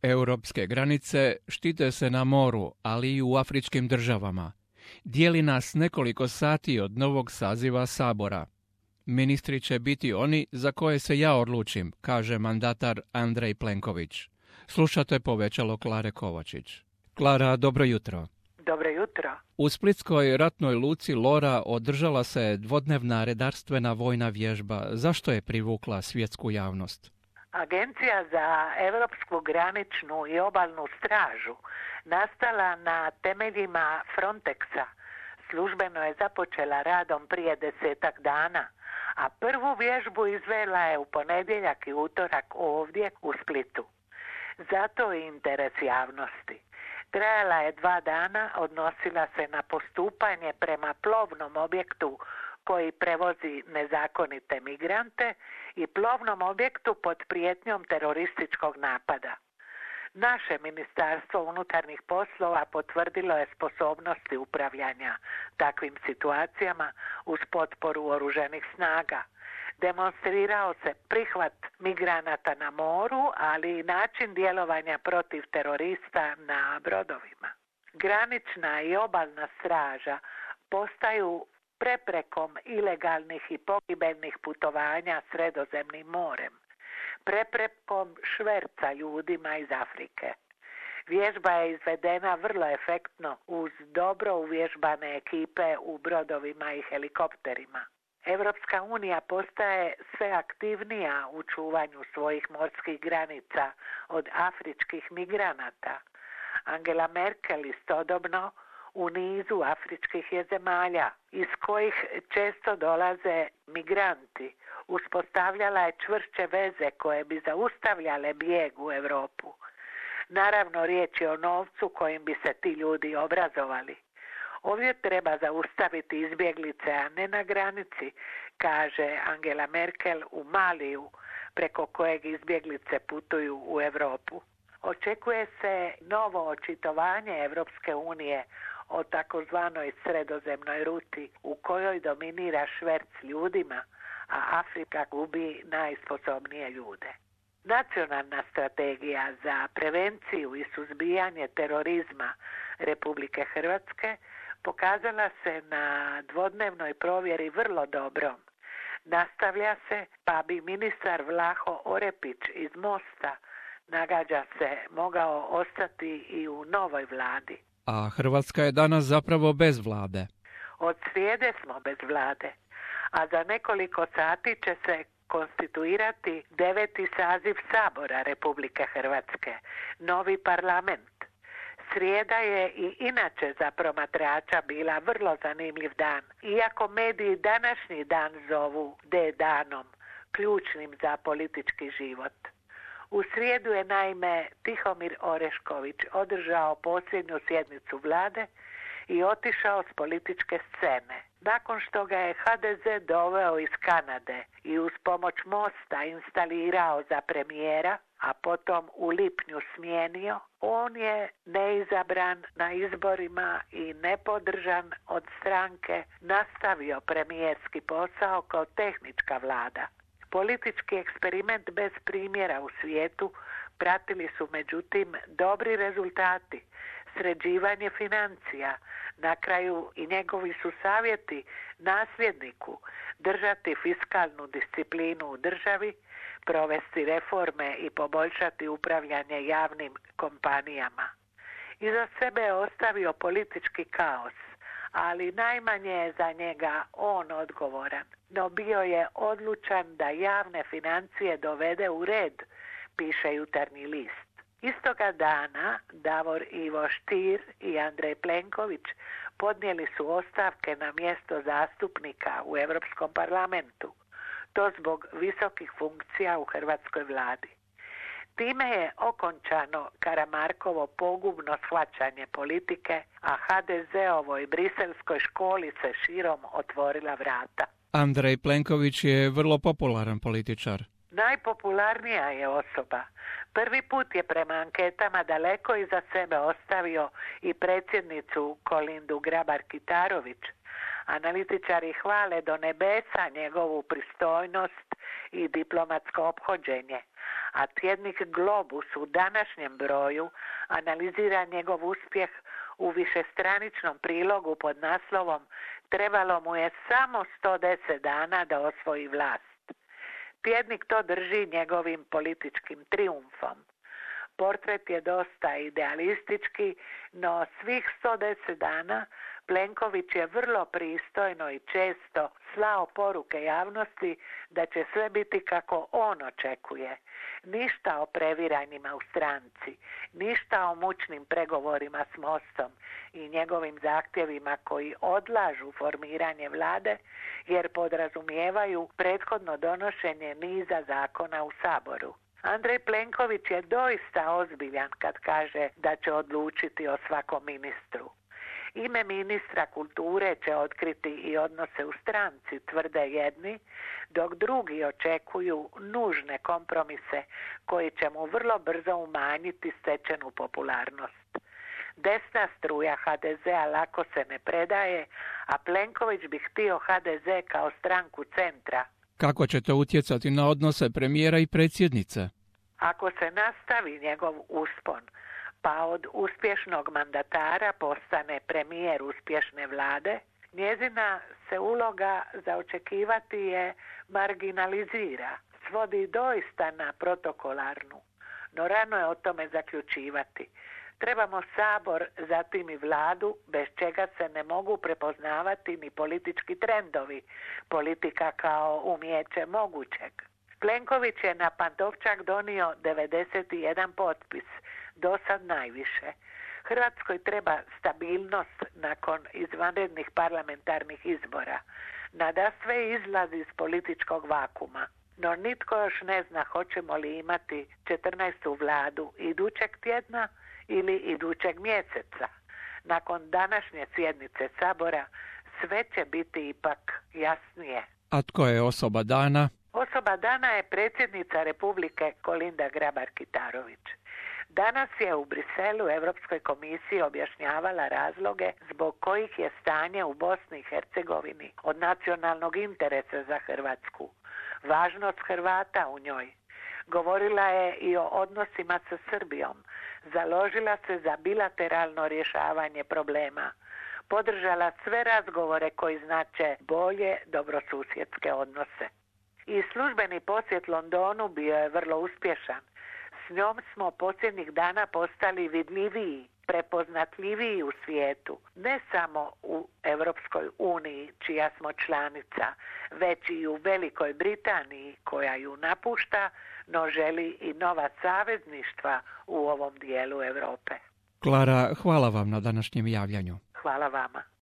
Europske granice štite se na moru, ali i u afričkim državama. Dijeli nas nekoliko sati od novog saziva Sabora. Ministri će biti oni za koje se ja odlučim, kaže mandatar Andrej Plenković. Slušate Povećalo Klare Kovačić. Klara, dobro jutro. Dobro jutro. U splitskoj ratnoj luci Lora održala se dvodnevna redarstvena vojna vježba. Zašto je privukla svjetsku javnost? Agencija za Europsku graničnu i obalnu stražu nastala na temeljima Frontexa. Službeno je započela radom prije 10 dana, a prvu vježbu izvela je u ponedjeljak i utorak ovdje u Splitu. Zato je interes javnosti. Trajala je 2 dana, odnosila se na postupanje prema plovnom objektu koji prevozi nezakonite migrante i plovnom objektu pod prijetnjom terorističkog napada. Naše Ministarstvo unutarnjih poslova potvrdilo je sposobnosti upravljanja takvim situacijama uz potporu oružanih snaga. Demonstrirao se prihvat migranata na moru, ali i način djelovanja protiv terorista na brodovima. Granična i obalna straža postaju preprekom ilegalnih i pogibeljnih putovanja Sredozemnim morem, preprekom šverca ljudima iz Afrike. Vježba je izvedena vrlo efektno uz dobro uvježbane ekipe u brodovima i helikopterima. Europska unija postaje sve aktivnija u čuvanju svojih morskih granica od afričkih migranata. Angela Merkel istodobno u nizu afričkih je zemalja iz kojih često dolaze migranti. Uspostavljala je čvršće veze koje bi zaustavljale bijeg u Europu. Naravno, riječ je o novcu kojim bi se ti ljudi obrazovali. Ovdje treba zaustaviti izbjeglice, a ne na granici, kaže Angela Merkel u Maliju, preko kojeg izbjeglice putuju u Europu. Očekuje se novo očitovanje Europske unije o takozvanoj sredozemnoj ruti u kojoj dominira šverc ljudima, a Afrika gubi najsposobnije ljude. Nacionalna strategija za prevenciju i suzbijanje terorizma Republike Hrvatske pokazala se na dvodnevnoj provjeri vrlo dobrom. Nastavlja se, pa bi ministar Vlaho Orepić iz Mosta, nagađa se, mogao ostati i u novoj vladi. A Hrvatska je danas zapravo bez vlade. Od srijede smo bez vlade, a za nekoliko sati će se konstituirati 9. saziv Sabora Republike Hrvatske, novi parlament. Srijeda je i inače za promatrača bila vrlo zanimljiv dan, iako mediji današnji dan zovu D-danom, ključnim za politički život. U srijedu je naime Tihomir Orešković održao posljednju sjednicu vlade i otišao s političke scene. Nakon što ga je HDZ doveo iz Kanade i uz pomoć Mosta instalirao za premijera, a potom u lipnju smijenio, on je neizabran na izborima i nepodržan od stranke nastavio premijerski posao kao tehnička vlada. Politički eksperiment bez primjera u svijetu pratili su međutim dobri rezultati, sređivanje financija, na kraju i njegovi su savjeti nasljedniku držati fiskalnu disciplinu u državi, provesti reforme i poboljšati upravljanje javnim kompanijama. Iza sebe je ostavio politički kaos, ali najmanje je za njega on odgovoran. No bio je odlučan da javne financije dovede u red, piše Jutarnji list. Istoga dana Davor Ivo Stier i Andrej Plenković podnijeli su ostavke na mjesto zastupnika u Europskom parlamentu. To zbog visokih funkcija u hrvatskoj vladi. Time je okončano Karamarkovo pogubno shvaćanje politike, a HDZ-ovoj briselskoj školi se širom otvorila vrata. Andrej Plenković je vrlo popularan političar. Najpopularnija je osoba. Prvi put je prema anketama daleko iza sebe ostavio i predsjednicu Kolindu Grabar-Kitarović. Analitičari hvale do nebesa njegovu pristojnost i diplomatsko ophođenje, a tjednik Globus u današnjem broju analizira njegov uspjeh u višestraničnom prilogu pod naslovom "Trebalo mu je samo 110 dana da osvoji vlast". Tjednik to drži njegovim političkim trijumfom. Portret je dosta idealistički, no svih 110 dana Plenković je vrlo pristojno i često slao poruke javnosti da će sve biti kako on očekuje. Ništa o previranjima u stranci, ništa o mučnim pregovorima s Mostom i njegovim zahtjevima koji odlažu formiranje vlade jer podrazumijevaju prethodno donošenje niza zakona u Saboru. Andrej Plenković je doista ozbiljan kad kaže da će odlučiti o svakom ministru. Ime ministra kulture će otkriti i odnose u stranci, tvrde jedni, dok drugi očekuju nužne kompromise koji će mu vrlo brzo umanjiti stečenu popularnost. Desna struja HDZ-a lako se ne predaje, a Plenković bi htio HDZ kao stranku centra. Kako će to utjecati na odnose premijera i predsjednice? Ako se nastavi njegov uspon, pa od uspješnog mandatara postane premijer uspješne vlade, njezina se uloga za očekivati je marginalizira, svodi doista na protokolarnu, no rano je o tome zaključivati. Trebamo Sabor, zatim i vladu, bez čega se ne mogu prepoznavati ni politički trendovi, politika kao umijeće mogućeg. Plenković je na Pantovčak donio 91 potpis, do sad najviše. Hrvatskoj treba stabilnost nakon izvanrednih parlamentarnih izbora. Nadasve izlazi iz političkog vakuma. No nitko još ne zna hoćemo li imati 14. vladu idućeg tjedna ili idućeg mjeseca. Nakon današnje sjednice Sabora sve će biti ipak jasnije. A tko je osoba dana? Osoba dana je predsjednica Republike Kolinda Grabar-Kitarović. Danas je u Briselu Europskoj komisiji objašnjavala razloge zbog kojih je stanje u Bosni i Hercegovini od nacionalnog interesa za Hrvatsku. Važnost Hrvata u njoj. Govorila je i o odnosima sa Srbijom. Založila se za bilateralno rješavanje problema. Podržala sve razgovore koji znače bolje dobrosusjedske odnose. I službeni posjet Londonu bio je vrlo uspješan. S njom smo posljednjih dana postali vidljiviji, prepoznatljiviji u svijetu, ne samo u Europskoj uniji, čija smo članica, već i u Velikoj Britaniji, koja ju napušta, no želi i nova savezništva u ovom dijelu Europe. Klara, hvala vam na današnjem javljanju. Hvala vama.